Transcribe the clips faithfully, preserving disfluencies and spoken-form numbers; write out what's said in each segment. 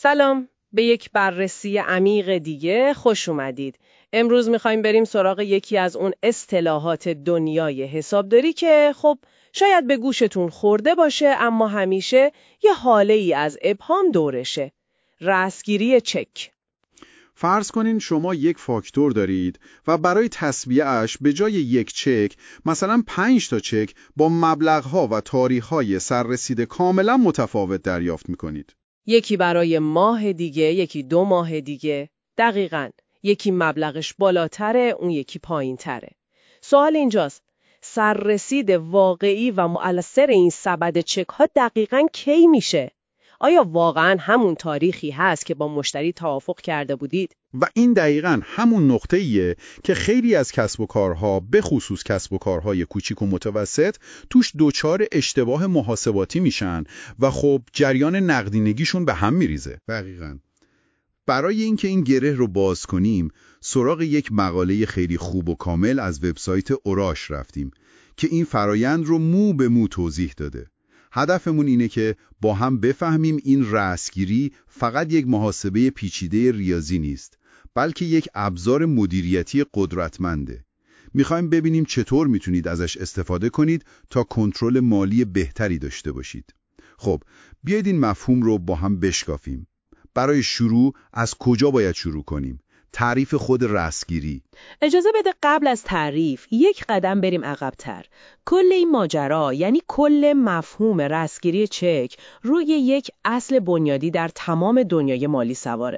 سلام، به یک بررسی عمیق دیگه خوش اومدید. امروز میخوایم بریم سراغ یکی از اون اصطلاحات دنیای حسابداری که خب شاید به گوشتون خورده باشه اما همیشه یه حاله ای از ابهام دورشه. رستگیری چک. فرض کنین شما یک فاکتور دارید و برای تسویه‌اش به جای یک چک مثلا پنج تا چک با مبلغ‌ها و تاریخ‌های سررسید کاملا متفاوت دریافت می‌کنید. یکی برای ماه دیگه، یکی دو ماه دیگه. دقیقاً. یکی مبلغش بالاتره، اون یکی پایین‌تره. سوال اینجاست، سررسید واقعی و مؤثر این سبد چک‌ها دقیقاً کی میشه؟ آیا واقعاً همون تاریخی هست که با مشتری توافق کرده بودید؟ و این دقیقاً همون نقطه‌ایه که خیلی از کسب و کارها، به خصوص کسب و کارهای کوچیک و متوسط، توش دوچار اشتباه محاسباتی میشن و خب جریان نقدینگیشون به هم میریزه. دقیقاً. برای اینکه این گره رو باز کنیم، سراغ یک مقاله خیلی خوب و کامل از وبسایت اوراش رفتیم که این فرایند رو مو به مو توضیح داده. هدفمون اینه که با هم بفهمیم این رستگیری فقط یک محاسبه پیچیده ریاضی نیست، بلکه یک ابزار مدیریتی قدرتمنده. میخوایم ببینیم چطور میتونید ازش استفاده کنید تا کنترل مالی بهتری داشته باشید. خب، بیایید این مفهوم رو با هم بشکافیم. برای شروع از کجا باید شروع کنیم؟ تعریف خود رستگیری. اجازه بده قبل از تعریف یک قدم بریم عقب‌تر. کل این ماجرا، یعنی کل مفهوم رستگیری چک، روی یک اصل بنیادی در تمام دنیای مالی سواره.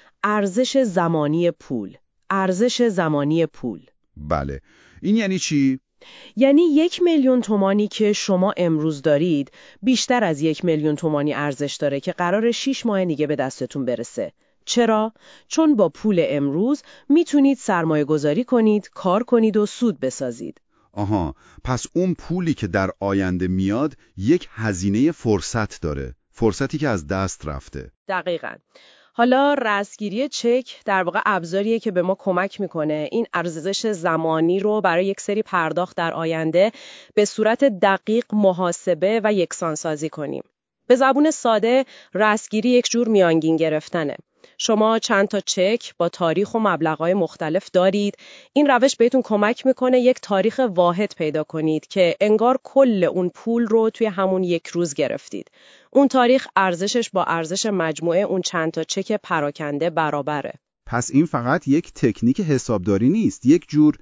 ارزش زمانی پول. ارزش زمانی پول. بله. این یعنی چی؟ یعنی یک میلیون تومانی که شما امروز دارید بیشتر از یک میلیون تومانی ارزش داره که قرار شش ماه دیگه به دستتون برسه. چرا؟ چون با پول امروز میتونید سرمایه گذاری کنید، کار کنید و سود بسازید. آها، پس اون پولی که در آینده میاد یک هزینه فرصت داره. فرصتی که از دست رفته. دقیقاً. حالا رستگیری چک در واقع ابزاریه که به ما کمک میکنه این ارزش زمانی رو برای یک سری پرداخت در آینده به صورت دقیق محاسبه و یکسانسازی کنیم. به زبون ساده، رستگیری یک جور میانگین گرفتنه. شما چند تا چک با تاریخ و مبلغ‌های مختلف دارید. این روش بهتون کمک میکنه یک تاریخ واحد پیدا کنید که انگار کل اون پول رو توی همون یک روز گرفتید. اون تاریخ ارزشش با ارزش مجموعه اون چند تا چک پراکنده برابره. پس این فقط یک تکنیک حسابداری نیست، یک جور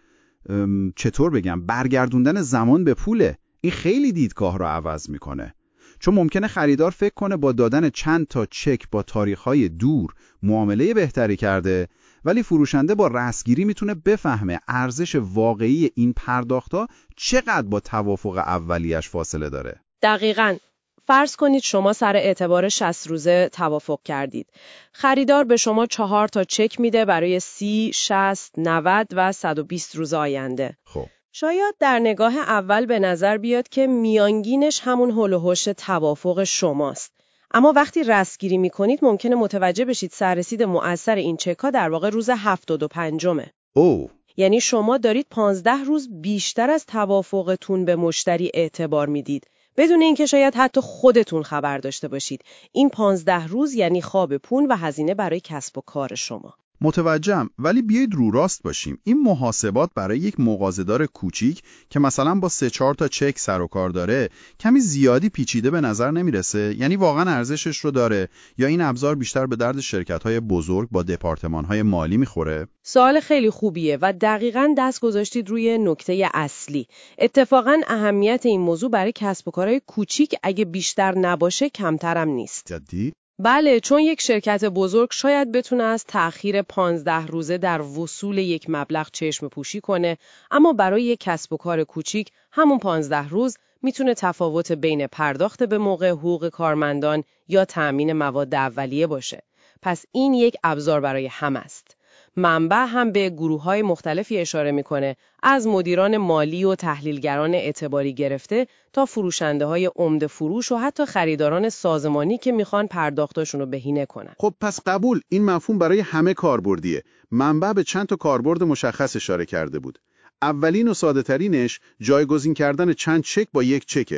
چطور بگم برگردوندن زمان به پوله. این خیلی دیدگاه رو عوض میکنه. چون ممکنه خریدار فکر کنه با دادن چند تا چک با تاریخ‌های دور معامله بهتری کرده، ولی فروشنده با رستگیری میتونه بفهمه ارزش واقعی این پرداخت‌ها چقدر با توافق اولیش فاصله داره. دقیقاً. فرض کنید شما سر اعتبار شصت روزه توافق کردید. خریدار به شما چهار تا چک میده برای سی، شصت، نود و صد و بیست روز آینده. خب. شاید در نگاه اول به نظر بیاد که میانگینش همون هول و هوش توافق شماست. اما وقتی رستگیری میکنید ممکنه متوجه بشید سررسید مؤثر این چک‌ها در واقع روز هفتاد و پنجمه. او. یعنی شما دارید پانزده روز بیشتر از توافقتون به مشتری اعتبار میدید. بدون اینکه شاید حتی خودتون خبر داشته باشید. این پانزده روز یعنی خواب پون و هزینه برای کسب و کار شما. متوجهم، ولی بیایید رو راست باشیم. این محاسبات برای یک مغازه‌دار کوچیک که مثلا با سه چهار تا چک سر و کار داره کمی زیادی پیچیده به نظر نمیرسه؟ یعنی واقعا ارزشش رو داره یا این ابزار بیشتر به درد شرکت‌های بزرگ با دپارتمان‌های مالی میخوره؟ سوال خیلی خوبیه و دقیقاً دست گذاشتید روی نکته اصلی. اتفاقاً اهمیت این موضوع برای کسب و کارهای کوچیک اگه بیشتر نباشه کمترم نیست. جدی؟ بله، چون یک شرکت بزرگ شاید بتونه از تأخیر پانزده روزه در وصول یک مبلغ چشم پوشی کنه، اما برای یک کسب و کار کوچیک همون پانزده روز میتونه تفاوت بین پرداخت به موقع حقوق کارمندان یا تأمین مواد اولیه باشه. پس این یک ابزار برای هم است. منبع هم به گروه‌های مختلفی اشاره میکنه، از مدیران مالی و تحلیلگران اعتباری گرفته تا فروشنده‌های عمده فروش و حتی خریداران سازمانی که میخوان پرداختاشون رو بهینه کنن. خب پس قبول، این مفهوم برای همه کاربردیه. منبع به چند تا کاربرد مشخص اشاره کرده بود. اولین و ساده ترینش جایگزین کردن چند چک با یک چکه.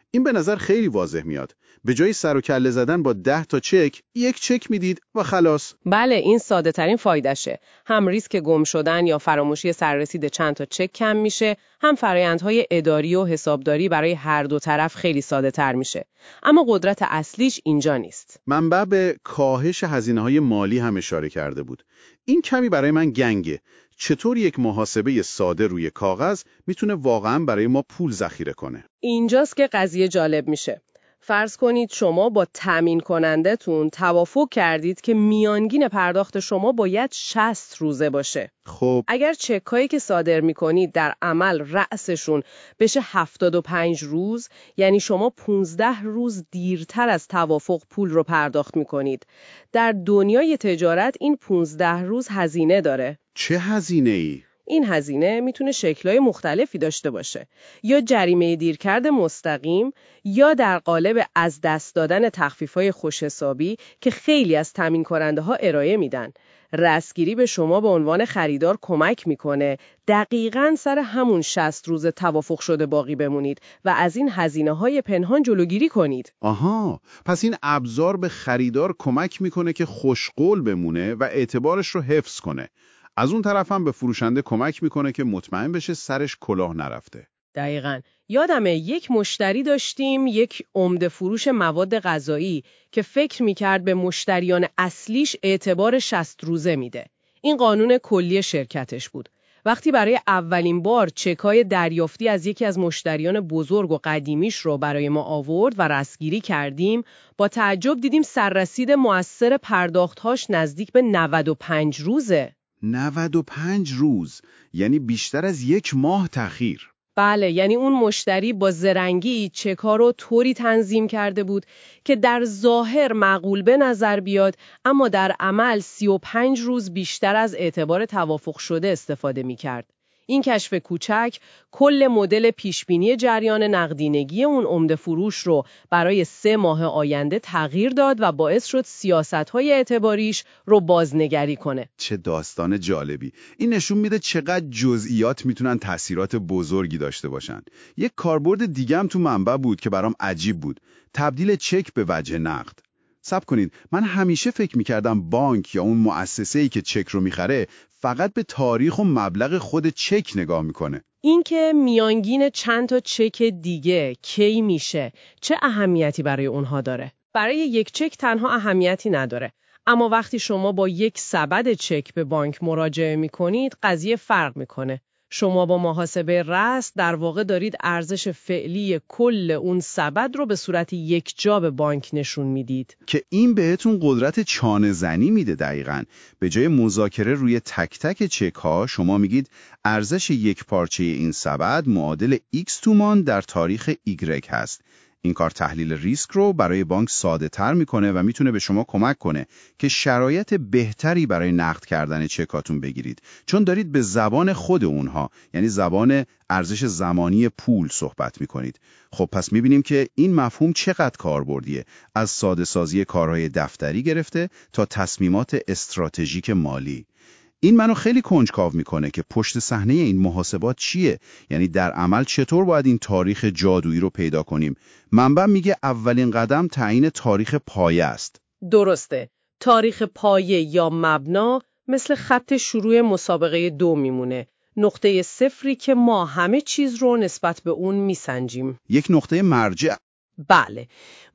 این به نظر خیلی واضح میاد. به جای سر و کله زدن با ده تا چک، یک چک میدید و خلاص. بله، این ساده ترین فایدهشه. هم ریسک گم شدن یا فراموشی سررسید چند تا چک کم میشه، هم فرآیندهای اداری و حسابداری برای هر دو طرف خیلی ساده تر میشه. اما قدرت اصلیش اینجا نیست. منبع به کاهش هزینه‌های مالی هم اشاره کرده بود. این کمی برای من گنگه. چطور یک محاسبه ساده روی کاغذ میتونه واقعاً برای ما پول ذخیره کنه؟ اینجاست که قضیه جالب میشه. فرض کنید شما با تامین کنندتون توافق کردید که میانگین پرداخت شما باید شصت روزه باشه. خب اگر چکایی که صادر میکنید در عمل رأسشون بشه هفتاد و پنج روز، یعنی شما پانزده روز دیرتر از توافق پول رو پرداخت میکنید. در دنیای تجارت این پانزده روز هزینه داره. چه هزینه‌ای؟ این هزینه میتونه شکل‌های مختلفی داشته باشه. یا جریمه دیرکرد مستقیم، یا در قالب از دست دادن تخفیف‌های خوش‌حسابی که خیلی از تامین کننده‌ها ارائه میدن. رستگیری به شما به عنوان خریدار کمک میکنه دقیقاً سر همون شصت روز توافق شده باقی بمونید و از این هزینه‌های پنهان جلوگیری کنید. آها، پس این ابزار به خریدار کمک میکنه که خوشقول بمونه و اعتبارش رو حفظ کنه. از اون طرف هم به فروشنده کمک میکنه که مطمئن بشه سرش کلاه نرفته. دقیقاً. یادمه یک مشتری داشتیم، یک عمده فروش مواد غذایی که فکر میکرد به مشتریان اصلیش اعتبار شصت روزه میده. این قانون کلی شرکتش بود. وقتی برای اولین بار چکای دریافتی از یکی از مشتریان بزرگ و قدیمیش رو برای ما آورد و رستگیری کردیم، با تعجب دیدیم سررسید مؤثر پرداخت‌هاش نزدیک به نود و پنج روزه. نود و پنج روز، یعنی بیشتر از یک ماه تأخیر. بله، یعنی اون مشتری با زرنگی چک‌ها رو طوری تنظیم کرده بود که در ظاهر معقول به نظر بیاد، اما در عمل سی و پنج روز بیشتر از اعتبار توافق شده استفاده می‌کرد. این کشف کوچک کل مدل پیشبینی جریان نقدینگی اون عمده فروش رو برای سه ماه آینده تغییر داد و باعث شد سیاست‌های اعتباریش رو بازنگری کنه. چه داستان جالبی. این نشون میده چقدر جزئیات میتونن تأثیرات بزرگی داشته باشن. یک کاربرد دیگه هم تو منبع بود که برام عجیب بود. تبدیل چک به وجه نقد. صبر کنید، من همیشه فکر میکردم بانک یا اون مؤسسه‌ای که چک رو میخره فقط به تاریخ و مبلغ خود چک نگاه میکنه. این که میانگین چند تا چک دیگه کی میشه، چه اهمیتی برای اونها داره؟ برای یک چک تنها اهمیتی نداره. اما وقتی شما با یک سبد چک به بانک مراجعه میکنید، قضیه فرق میکنه. شما با محاسبه رأس در واقع دارید ارزش فعلی کل اون سبد رو به صورت یک جا به بانک نشون میدید. که این بهتون قدرت چانه زنی میده. دقیقاً به جای مذاکره روی تک تک چک ها، شما میگید ارزش یک پارچه این سبد معادل X تومان در تاریخ Y هست. این کار تحلیل ریسک رو برای بانک ساده تر میکنه و میتونه به شما کمک کنه که شرایط بهتری برای نقد کردن چکاتون بگیرید، چون دارید به زبان خود اونها، یعنی زبان ارزش زمانی پول صحبت میکنید. خب پس میبینیم که این مفهوم چقدر کاربردیه، از ساده سازی کارهای دفتری گرفته تا تصمیمات استراتژیک مالی. این منو خیلی کنجکاو میکنه که پشت صحنه این محاسبات چیه؟ یعنی در عمل چطور باید این تاریخ جادویی رو پیدا کنیم؟ منبع میگه اولین قدم تعیین تاریخ پایه است. درسته. تاریخ پایه یا مبنا مثل خط شروع مسابقه دو میمونه. نقطه صفری که ما همه چیز رو نسبت به اون میسنجیم. یک نقطه مرجع. بله،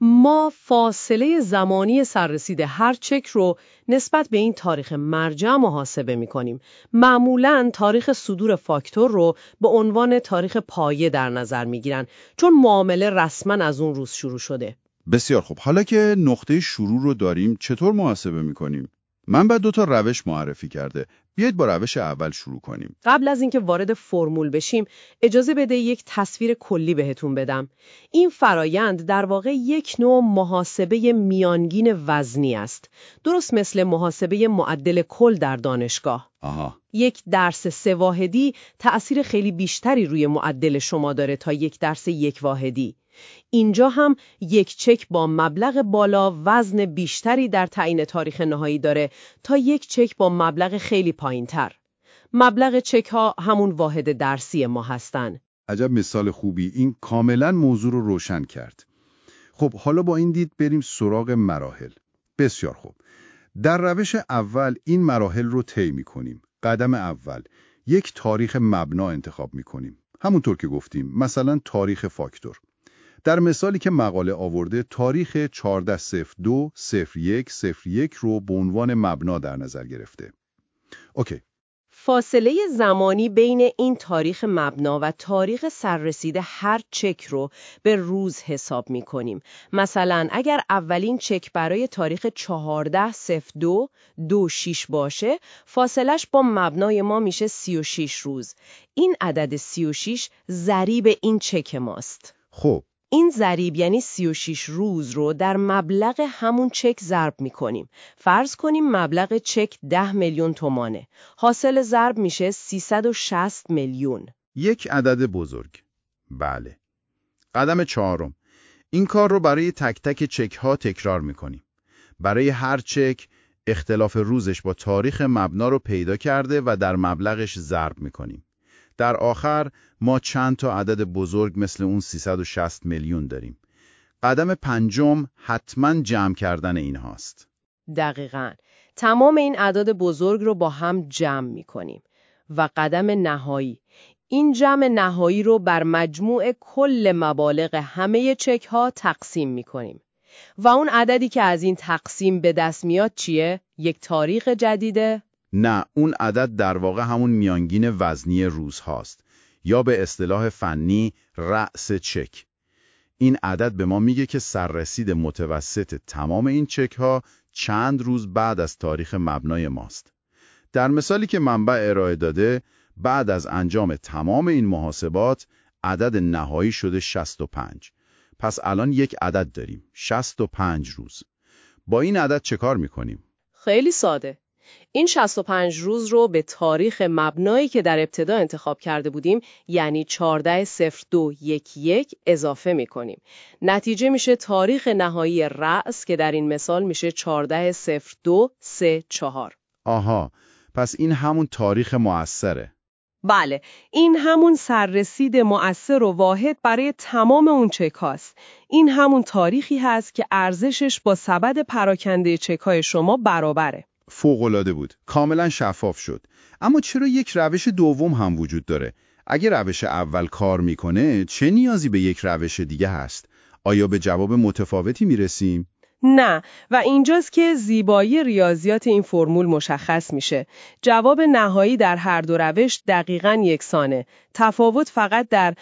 ما فاصله زمانی سررسید هر چک رو نسبت به این تاریخ مرجع محاسبه می کنیم. معمولاً تاریخ صدور فاکتور رو به عنوان تاریخ پایه در نظر می گیرن، چون معامله رسما از اون روز شروع شده. بسیار خوب. حالا که نقطه شروع رو داریم، چطور محاسبه می کنیم؟ من بعد دو تا روش معرفی کرده. بیایید با روش اول شروع کنیم. قبل از اینکه وارد فرمول بشیم، اجازه بده یک تصویر کلی بهتون بدم. این فرایند در واقع یک نوع محاسبه میانگین وزنی است. درست مثل محاسبه معدل کل در دانشگاه. آها. یک درس سه واحدی تأثیر خیلی بیشتری روی معدل شما داره تا یک درس یک واحدی. اینجا هم یک چک با مبلغ بالا وزن بیشتری در تعیین تاریخ نهایی داره تا یک چک با مبلغ خیلی پایین‌تر. مبلغ چک ها همون واحد درسی ما هستن. عجب مثال خوبی. این کاملا موضوع رو روشن کرد. خب حالا با این دید بریم سراغ مراحل. بسیار خوب. در روش اول این مراحل رو طی می‌کنیم. قدم اول، یک تاریخ مبنا انتخاب می‌کنیم. همونطور که گفتیم، مثلا تاریخ فاکتور. در مثالی که مقاله آورده، تاریخ چهارده صفر دو صفر یک صفر یک رو به عنوان مبنا در نظر گرفته. اوکی. فاصله زمانی بین این تاریخ مبنا و تاریخ سررسید هر چک رو به روز حساب می کنیم. مثلا اگر اولین چک برای تاریخ چهارده صفر دو دو شش باشه، فاصلش با مبنای ما میشه سی و شش روز. این عدد سی و شش ضریب این چک ماست. خب این ضریب یعنی سی و شش روز رو در مبلغ همون چک ضرب می‌کنیم. فرض کنیم مبلغ چک ده میلیون تومانه. حاصل ضرب میشه سیصد و شصت میلیون. یک عدد بزرگ. بله. قدم چهارم. این کار رو برای تک تک چک ها تکرار می‌کنیم. برای هر چک اختلاف روزش با تاریخ مبنا رو پیدا کرده و در مبلغش ضرب می‌کنیم. در آخر ما چند تا عدد بزرگ مثل اون سیصد و شصت میلیون داریم. قدم پنجم حتما جمع کردن این هاست. دقیقاً. تمام این اعداد بزرگ رو با هم جمع می‌کنیم. و قدم نهایی. این جمع نهایی رو بر مجموع کل مبالغ همه چک ها تقسیم می‌کنیم. و اون عددی که از این تقسیم به دست میاد چیه؟ یک تاریخ جدیده؟ نه، اون عدد در واقع همون میانگین وزنی روز هاست. یا به اصطلاح فنی رأس چک. این عدد به ما میگه که سررسید متوسط تمام این چک ها چند روز بعد از تاریخ مبنای ماست. در مثالی که منبع ارائه داده، بعد از انجام تمام این محاسبات، عدد نهایی شده شصت و پنج. پس الان یک عدد داریم، شصت و پنج روز. با این عدد چه کار میکنیم؟ خیلی ساده. این شصت و پنج روز رو به تاریخ مبنایی که در ابتدا انتخاب کرده بودیم، یعنی چهارده صفر دو یک یک اضافه میکنیم. نتیجه میشه تاریخ نهایی رأس که در این مثال میشه چهارده صفر دو سه چهار. آها، پس این همون تاریخ مؤثره. بله، این همون سررسید مؤثر و واحد برای تمام اون چک هاست. این همون تاریخی هست که ارزشش با سبد پراکنده چک های شما برابره. فوق‌العاده بود. کاملا شفاف شد. اما چرا یک روش دوم هم وجود داره؟ اگه روش اول کار میکنه، چه نیازی به یک روش دیگه هست؟ آیا به جواب متفاوتی میرسیم؟ نه، و اینجاست که زیبایی ریاضیات این فرمول مشخص میشه. جواب نهایی در هر دو روش دقیقاً یکسانه. تفاوت فقط در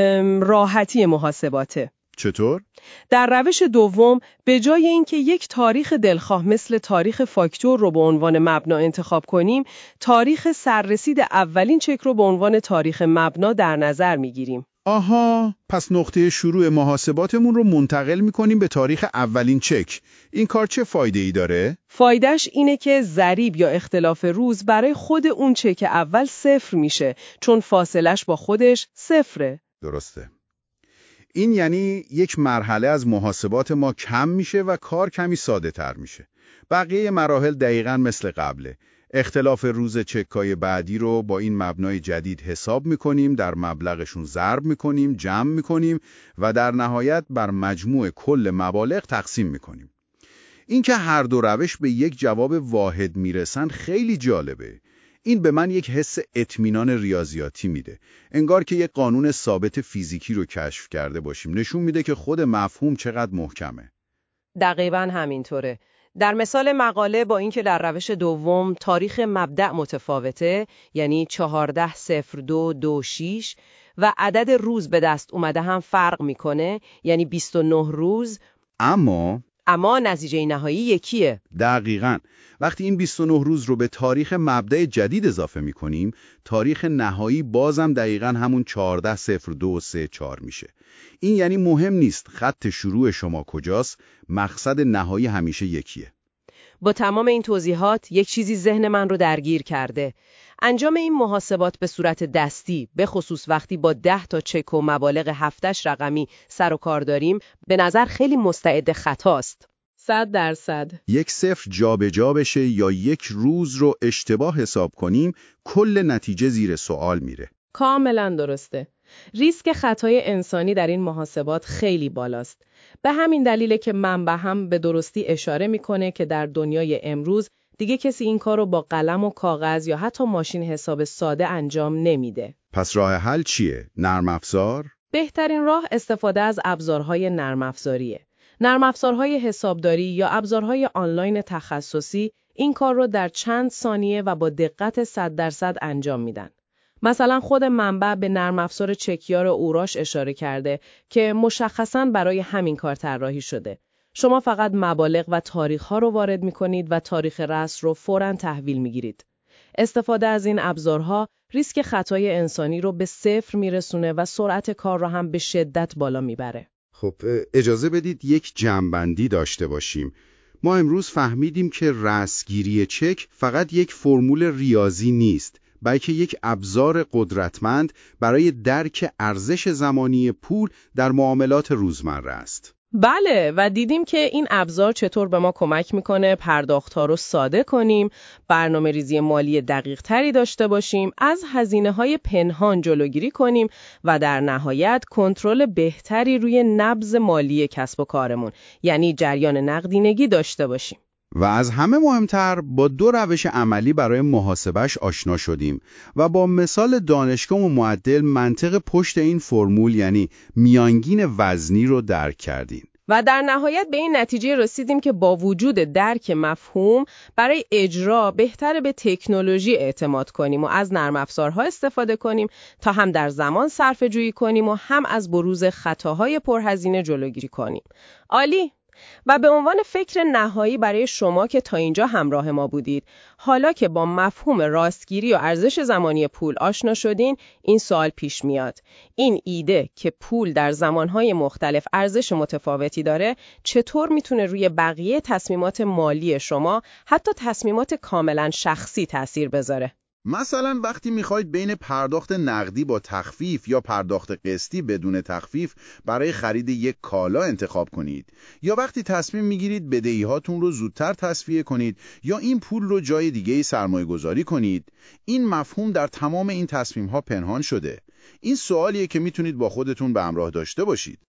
راحتی محاسباته. چطور؟ در روش دوم به جای اینکه یک تاریخ دلخواه مثل تاریخ فاکتور رو به عنوان مبنا انتخاب کنیم، تاریخ سررسید اولین چک رو به عنوان تاریخ مبنا در نظر میگیریم. آها، پس نقطه شروع محاسباتمون رو منتقل میکنیم به تاریخ اولین چک. این کار چه فایده ای داره؟ فایدهش اینه که ضریب یا اختلاف روز برای خود اون چک اول صفر میشه، چون فاصلش با خودش صفره. درسته. این یعنی یک مرحله از محاسبات ما کم میشه و کار کمی ساده تر میشه. بقیه مراحل دقیقاً مثل قبله. اختلاف روز چکای بعدی رو با این مبنای جدید حساب میکنیم، در مبلغشون ضرب میکنیم، جمع میکنیم و در نهایت بر مجموع کل مبالغ تقسیم میکنیم. اینکه هر دو روش به یک جواب واحد میرسن خیلی جالبه. این به من یک حس اطمینان ریاضیاتی میده. انگار که یک قانون ثابت فیزیکی رو کشف کرده باشیم. نشون میده که خود مفهوم چقدر محکمه. دقیقاً همینطوره. در مثال مقاله با اینکه در روش دوم تاریخ مبدأ متفاوته، یعنی چهارده صفر دو دو شش، و عدد روز به دست اومده هم فرق میکنه، یعنی بیست و نه روز، اما اما نتیجه نهایی یکیه. دقیقاً. وقتی این بیست و نه روز رو به تاریخ مبدأ جدید اضافه می‌کنیم، تاریخ نهایی بازم دقیقاً همون چهارده صفر دو سه چهار میشه. این یعنی مهم نیست خط شروع شما کجاست، مقصد نهایی همیشه یکیه. با تمام این توضیحات یک چیزی ذهن من رو درگیر کرده. انجام این محاسبات به صورت دستی، به خصوص وقتی با ده تا چک و مبالغ هفتش رقمی سر و کار داریم، به نظر خیلی مستعد خطاست. صد درصد. یک صفر جا به جا بشه یا یک روز رو اشتباه حساب کنیم، کل نتیجه زیر سوال میره. کاملا درسته. ریسک خطای انسانی در این محاسبات خیلی بالاست. به همین دلیله که منبع هم به درستی اشاره میکنه که در دنیای امروز دیگه کسی این کارو با قلم و کاغذ یا حتی ماشین حساب ساده انجام نمیده. پس راه حل چیه؟ نرم افزار؟ بهترین راه استفاده از ابزارهای نرم افزاریه. نرم افزارهای حسابداری یا ابزارهای آنلاین تخصصی این کار رو در چند ثانیه و با دقت صد درصد انجام میدن. مثلا خود منبع به نرم افزار چکیار اوراش اشاره کرده که مشخصاً برای همین کار طراحی شده. شما فقط مبالغ و تاریخ‌ها رو وارد می‌کنید و تاریخ رأس رو فوراً تحویل می‌گیرید. استفاده از این ابزارها ریسک خطای انسانی رو به صفر میرسونه و سرعت کار رو هم به شدت بالا میبره. خب اجازه بدید یک جمع‌بندی داشته باشیم. ما امروز فهمیدیم که رأسگیری چک فقط یک فرمول ریاضی نیست، بلکه یک ابزار قدرتمند برای درک ارزش زمانی پول در معاملات روزمره است. بله، و دیدیم که این ابزار چطور به ما کمک میکنه پرداخت‌ها رو ساده کنیم، برنامه ریزی مالی دقیق تری داشته باشیم، از هزینه‌های پنهان جلوگیری کنیم و در نهایت کنترل بهتری روی نبض مالی کسب و کارمون، یعنی جریان نقدینگی داشته باشیم. و از همه مهمتر با دو روش عملی برای محاسبش آشنا شدیم و با مثال دانشگاه و معدل منطق پشت این فرمول یعنی میانگین وزنی رو درک کردیم. و در نهایت به این نتیجه رسیدیم که با وجود درک مفهوم برای اجرا بهتره به تکنولوژی اعتماد کنیم و از نرم افزارها استفاده کنیم تا هم در زمان صرفه جویی کنیم و هم از بروز خطاهای پرهزینه جلوگیری کنیم. عالی! و به عنوان فکر نهایی برای شما که تا اینجا همراه ما بودید، حالا که با مفهوم راستگیری و ارزش زمانی پول آشنا شدین، این سوال پیش میاد. این ایده که پول در زمانهای مختلف ارزش متفاوتی داره، چطور میتونه روی بقیه تصمیمات مالی شما، حتی تصمیمات کاملا شخصی تأثیر بذاره؟ مثلا وقتی میخواید بین پرداخت نقدی با تخفیف یا پرداخت قسطی بدون تخفیف برای خرید یک کالا انتخاب کنید، یا وقتی تصمیم میگیرید بدهی‌هاتون رو زودتر تسویه کنید یا این پول رو جای دیگه‌ای سرمایه گذاری کنید، این مفهوم در تمام این تصمیم‌ها پنهان شده. این سوالیه که میتونید با خودتون به همراه داشته باشید.